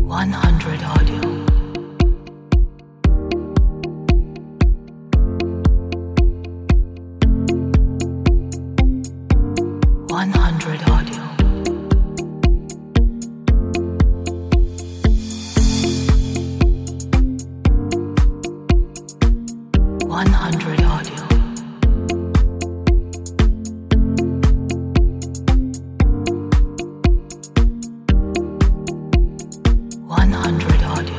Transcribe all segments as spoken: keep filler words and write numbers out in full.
one hundred audio. one hundred audio. one hundred audio. one hundred audio.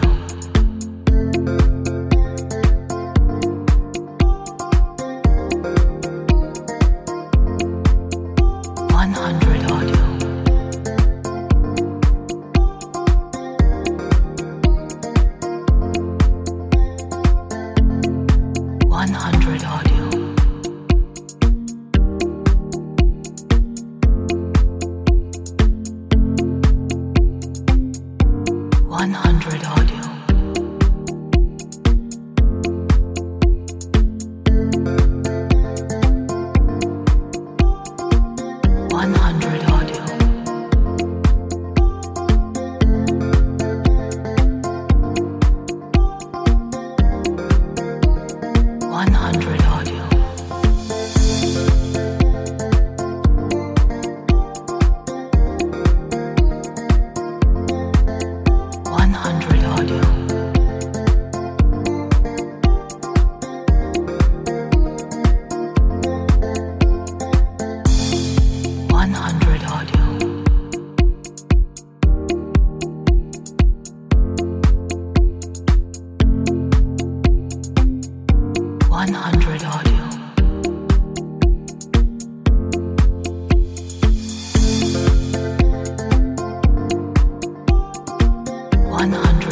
one hundred audio. one hundred audio. one hundred audio. one hundred audio. one hundred audio. one hundred audio. one hundred audio. one hundred audio. one hundred